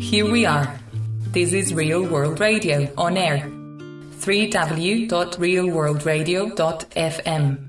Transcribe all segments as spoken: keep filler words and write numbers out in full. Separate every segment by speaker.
Speaker 1: Here we are. This is Real World Radio on air. w w w dot real world radio dot f m.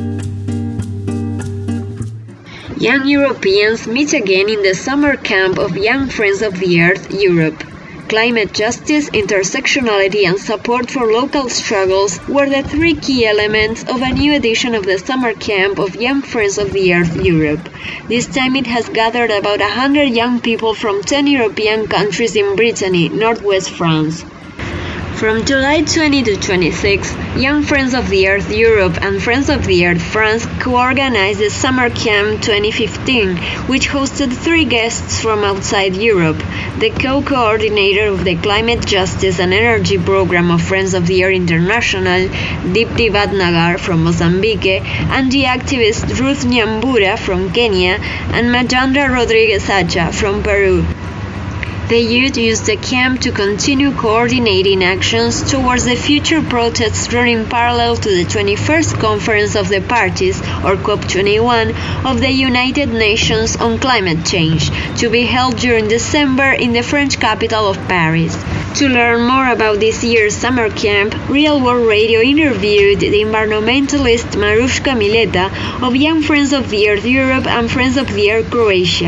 Speaker 2: Young Europeans meet again in the summer camp of Young Friends of the Earth Europe. Climate justice, intersectionality and support for local struggles were the three key elements of a new edition of the summer camp of Young Friends of the Earth Europe. This time it has gathered about one hundred young people from ten European countries in Brittany, northwest France. From July twentieth to twenty-sixth, Young Friends of the Earth Europe and Friends of the Earth France co-organized the Summer Camp twenty fifteen, which hosted three guests from outside Europe: the co-coordinator of the Climate Justice and Energy Program of Friends of the Earth International, Dipti Bhatnagar from Mozambique, and the activist Ruth Nyambura from Kenya, and Majandra Rodriguez Acha from Peru. The youth used the camp to continue coordinating actions towards the future protests running parallel to the twenty-first Conference of the Parties, or COP twenty-one, of the United Nations on Climate Change, to be held during December in the French capital of Paris. To learn more about this year's summer camp, Real World Radio interviewed the environmentalist Marushka Mileta of Young Friends of the Earth Europe and Friends of the Earth Croatia.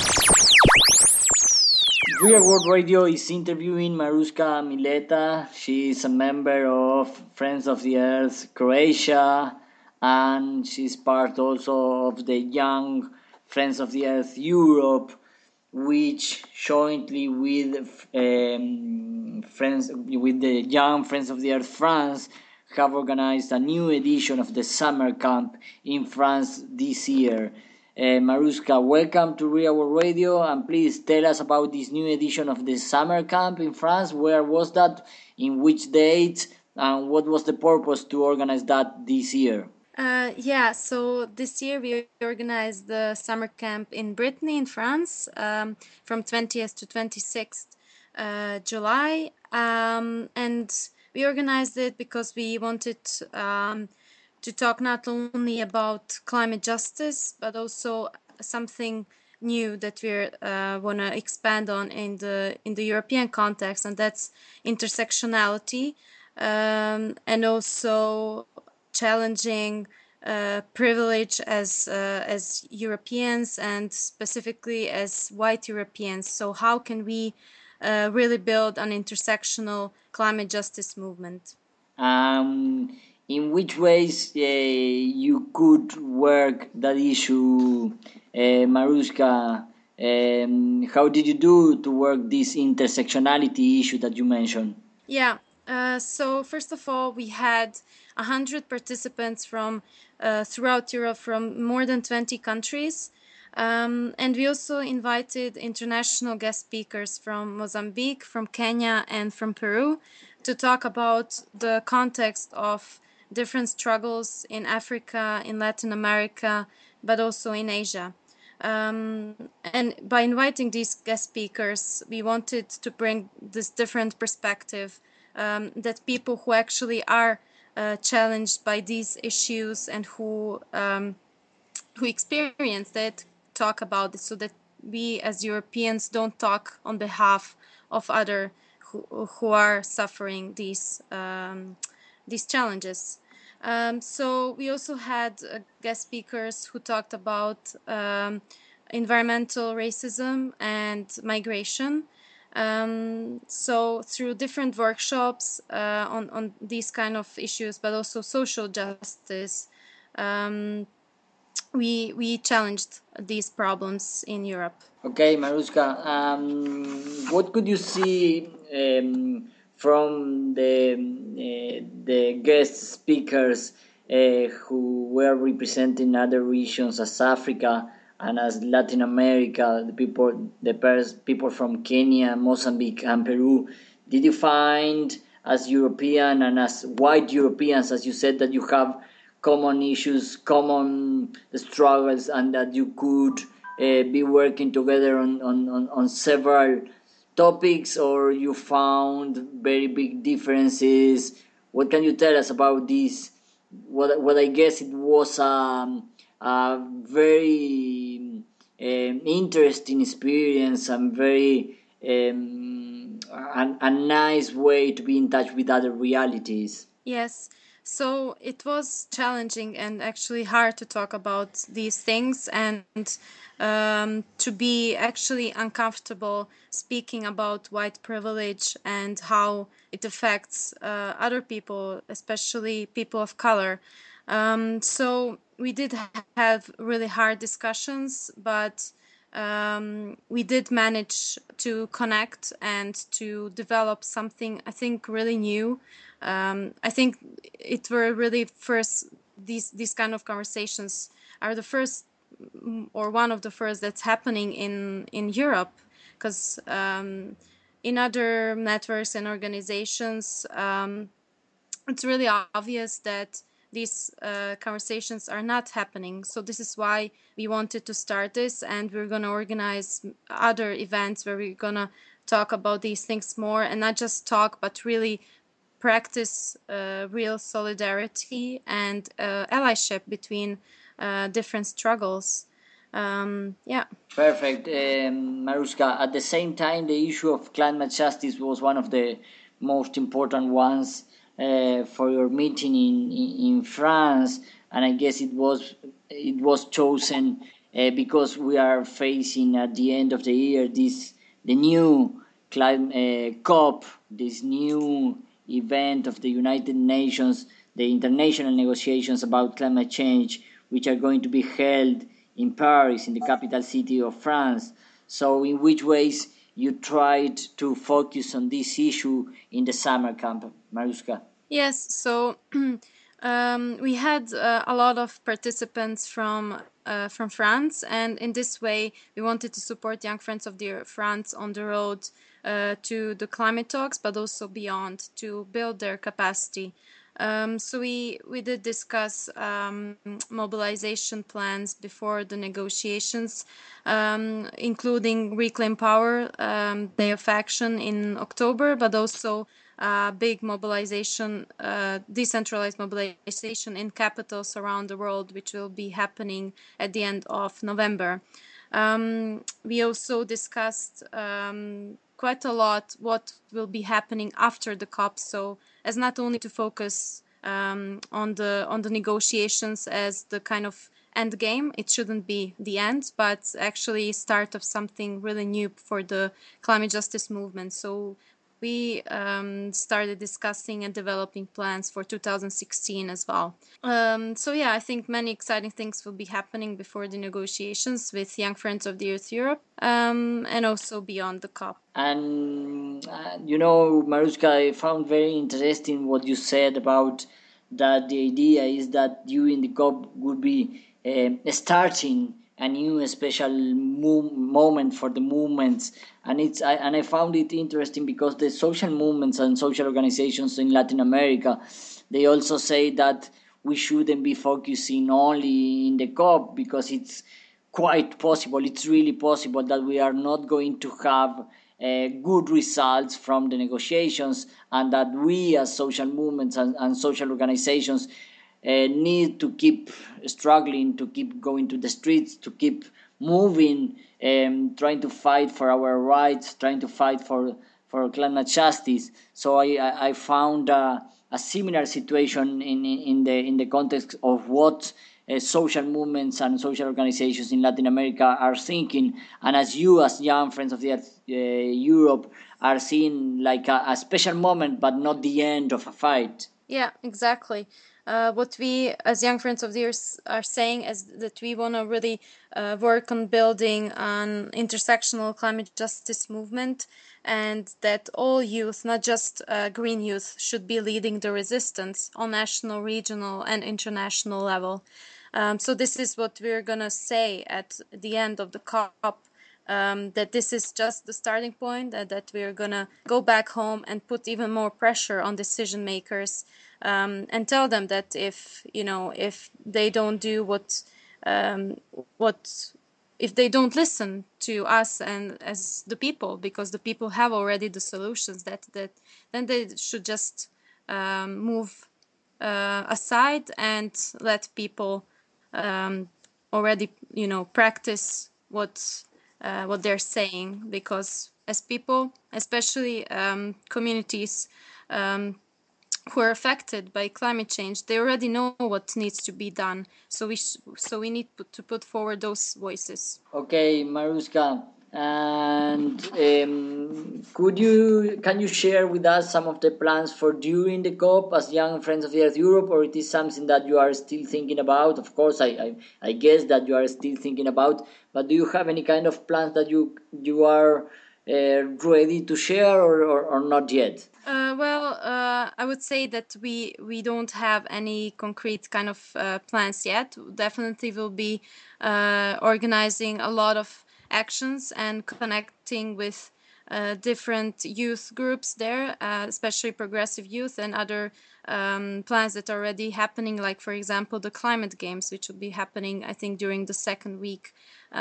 Speaker 3: Real World Radio is interviewing Marushka Mileta. She is a member of Friends of the Earth Croatia, and she's part also of the Young Friends of the Earth Europe, which jointly with um, friends with the Young Friends of the Earth France have organized a new edition of the summer camp in France this year. Uh, Marushka, welcome to Real World Radio, and please tell us about this new edition of the summer camp in France. Where was that? In which date? And what was the purpose to organize that this year?
Speaker 4: Uh, yeah, so this year we organized the summer camp in Brittany in France um, from twentieth to twenty-sixth uh, July. Um, and we organized it because we wanted um, to talk not only about climate justice, but also something new that we uh, want to expand on in the in the European context, and that's intersectionality, um, and also challenging uh, privilege as uh, as Europeans, and specifically as white Europeans. So how can we uh, really build an intersectional climate justice movement?
Speaker 3: Um. In which ways uh, you could work that issue, uh, Marushka? Um, how did you do to work this intersectionality issue that you mentioned?
Speaker 4: Yeah, uh, so first of all, we had one hundred participants from uh, throughout Europe, from more than twenty countries. Um, and we also invited international guest speakers from Mozambique, from Kenya, and from Peru to talk about the context of different struggles in Africa, in Latin America, but also in Asia. Um, and by inviting these guest speakers, we wanted to bring this different perspective, um, that people who actually are uh, challenged by these issues and who um, who experienced it talk about it, so that we as Europeans don't talk on behalf of other who, who are suffering these um, these challenges. Um, so we also had uh, guest speakers who talked about um, environmental racism and migration. Um, so through different workshops uh, on, on these kind of issues, but also social justice, um, we we challenged these problems in Europe.
Speaker 3: Okay, Marushka, um, what could you see um, from the uh, the guest speakers uh, who were representing other regions as Africa and as Latin America, the people the pers- people from Kenya, Mozambique, and Peru? Did you find, as European and as white Europeans, as you said, that you have common issues, common struggles, and that you could uh, be working together on, on, on, on several topics, or you found very big differences? What can you tell us about this? What, what I guess it was um, a very um, interesting experience and very uh, um, a, a nice way to be in touch with other realities.
Speaker 4: Yes. So it was challenging and actually hard to talk about these things and um, to be actually uncomfortable speaking about white privilege and how it affects uh, other people, especially people of color. Um, so we did have really hard discussions, but um, we did manage to connect and to develop something, I think, really new. Um, I think it were really first, these these kind of conversations are the first or one of the first that's happening in in Europe, because um, in other networks and organizations, um, it's really obvious that these uh, conversations are not happening. So this is why we wanted to start this, and we're going to organize other events where we're going to talk about these things more, and not just talk, but really practice uh, real solidarity and uh, allyship between uh, different struggles. Um, yeah.
Speaker 3: Perfect, um, Maruska. At the same time, the issue of climate justice was one of the most important ones uh, for your meeting in, in, in France, and I guess it was it was chosen uh, because we are facing at the end of the year this the new climate uh, COP, this new event of the United Nations, the international negotiations about climate change, which are going to be held in Paris, in the capital city of France. So in which ways you tried to focus on this issue in the summer camp, Maruska?
Speaker 4: Yes, so um, we had uh, a lot of participants from uh, from France, and in this way we wanted to support Young Friends of the Earth France on the road uh, to the climate talks, but also beyond, to build their capacity. Um, so we we did discuss um, mobilization plans before the negotiations, um, including Reclaim Power um, Day of Action in October, but also uh, big mobilization, uh, decentralized mobilization in capitals around the world, which will be happening at the end of November. Um, we also discussed um, quite a lot what will be happening after the COP. So as not only to focus um, on the on the negotiations as the kind of end game, it shouldn't be the end, but actually start of something really new for the climate justice movement. So we um, started discussing and developing plans for two thousand sixteen as well. Um, so yeah, I think many exciting things will be happening before the negotiations with Young Friends of the Earth Europe, um, and also beyond the COP.
Speaker 3: And uh, you know, Maruska, I found very interesting what you said about that the idea is that you in the COP would be uh, starting a new special mo- moment for the movements, and it's I, and I found it interesting because the social movements and social organizations in Latin America, they also say that we shouldn't be focusing only in the COP because it's quite possible, it's really possible that we are not going to have uh, good results from the negotiations, and that we as social movements and, and social organizations uh, need to keep struggling, to keep going to the streets, to keep moving, um, trying to fight for our rights, trying to fight for for climate justice. So I I, I found uh, a similar situation in in the in the context of what uh, social movements and social organizations in Latin America are thinking, and as you as Young Friends of the Earth uh, Europe are seeing like a, a special moment, but not the end of a fight.
Speaker 4: Yeah, exactly. Uh, what we, as Young Friends of the Earth, are saying is that we want to really uh, work on building an intersectional climate justice movement, and that all youth, not just uh, green youth, should be leading the resistance on national, regional, and international level. Um, so this is what we're going to say at the end of the COP. Um, that this is just the starting point, uh, that we're going to go back home and put even more pressure on decision makers, um, and tell them that if, you know, if they don't do what, um, what, if they don't listen to us and as the people, because the people have already the solutions, that, that then they should just um, move uh, aside and let people um, already, you know, practice what uh, what they're saying, because as people, especially um, communities um, who are affected by climate change. They already know what needs to be done, so we sh- so we need to put forward those voices.
Speaker 3: Okay, Maruska, and um, could you can you share with us some of the plans for during the COP as Young Friends of the Earth Europe, or it is something that you are still thinking about? Of course, I I, I guess that you are still thinking about, but do you have any kind of plans that you you are uh, ready to share, or, or, or not yet?
Speaker 4: Uh, well, uh, I would say that we we don't have any concrete kind of uh, plans yet. Definitely, we'll be uh, organizing a lot of actions and connecting with uh, different youth groups there, uh, especially progressive youth and other um, plans that are already happening, like, for example, the climate games, which will be happening, I think, during the second week.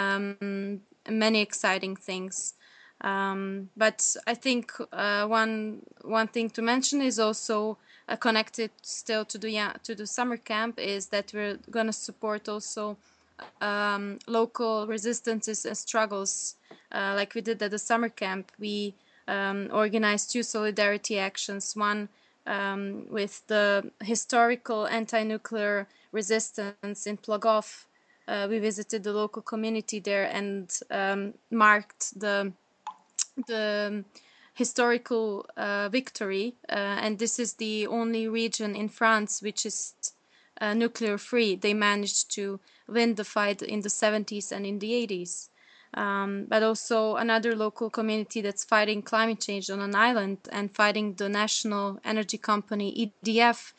Speaker 4: Um, many exciting things. Um, but I think uh, one one thing to mention is also uh, connected still to the yeah, to the summer camp, is that we're going to support also um, local resistances and struggles, uh, like we did at the summer camp. We um, organized two solidarity actions, one um, with the historical anti-nuclear resistance in Plogov. Uh, we visited the local community there and um, marked the the historical uh, victory, uh, and this is the only region in France which is uh, nuclear free. They managed to win the fight in the seventies and in the eighties. Um, but also another local community that's fighting climate change on an island and fighting the national energy company E D F,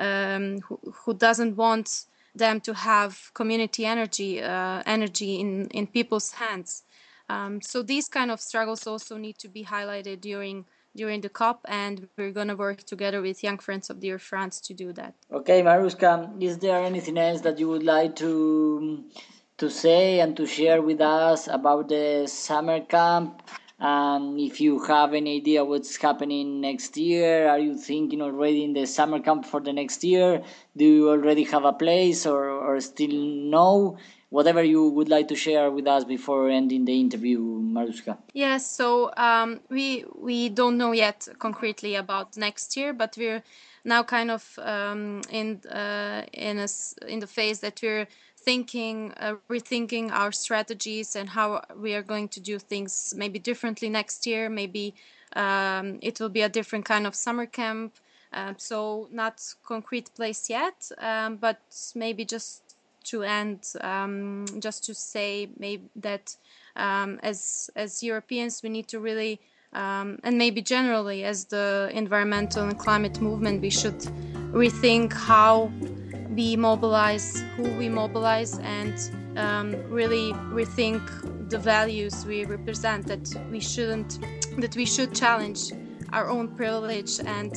Speaker 4: um, who, who doesn't want them to have community energy uh, energy in, in people's hands. Um, so these kind of struggles also need to be highlighted during during the COP, and we're going to work together with Young Friends of the Earth France to do that.
Speaker 3: Okay, Maruska, is there anything else that you would like to to say and to share with us about the summer camp? And if you have any idea what's happening next year, are you thinking already in the summer camp for the next year? Do you already have a place, or, or still no? Whatever you would like to share with us before ending the interview, Maruska.
Speaker 4: Yes, so um, we we don't know yet concretely about next year, but we're now kind of um, in uh, in a, in the phase that we're thinking, uh, rethinking our strategies and how we are going to do things maybe differently next year. Maybe um, it will be a different kind of summer camp. Um, so not concrete place yet, um, but maybe just to end, um, just to say maybe that um, as as Europeans we need to really, um, and maybe generally as the environmental and climate movement, we should rethink how we mobilize, who we mobilize, and um, really rethink the values we represent. That we shouldn't, that we should challenge our own privilege, and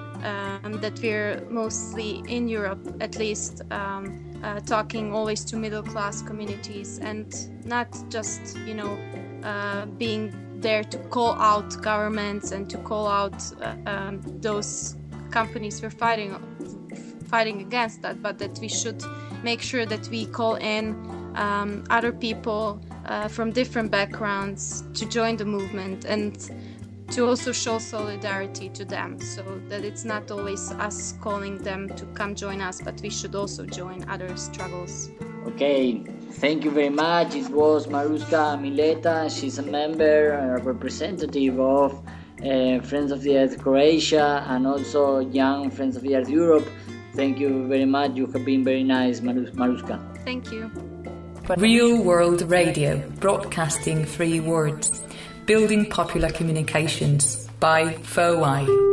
Speaker 4: um, that we're mostly in Europe, at least. Um, Uh, talking always to middle class communities, and not just, you know, uh, being there to call out governments and to call out uh, um, those companies we're fighting fighting against that, but that we should make sure that we call in um, other people uh, from different backgrounds to join the movement, and to also show solidarity to them, so that it's not always us calling them to come join us, but we should also join other struggles.
Speaker 3: Okay, thank you very much. It was Maruska Mileta. She's a member, a representative of uh, Friends of the Earth Croatia and also Young Friends of the Earth Europe. Thank you very much. You have been very nice, Maruska.
Speaker 4: Thank you.
Speaker 1: Real World Radio, broadcasting three words. Building Popular Communications by F O I.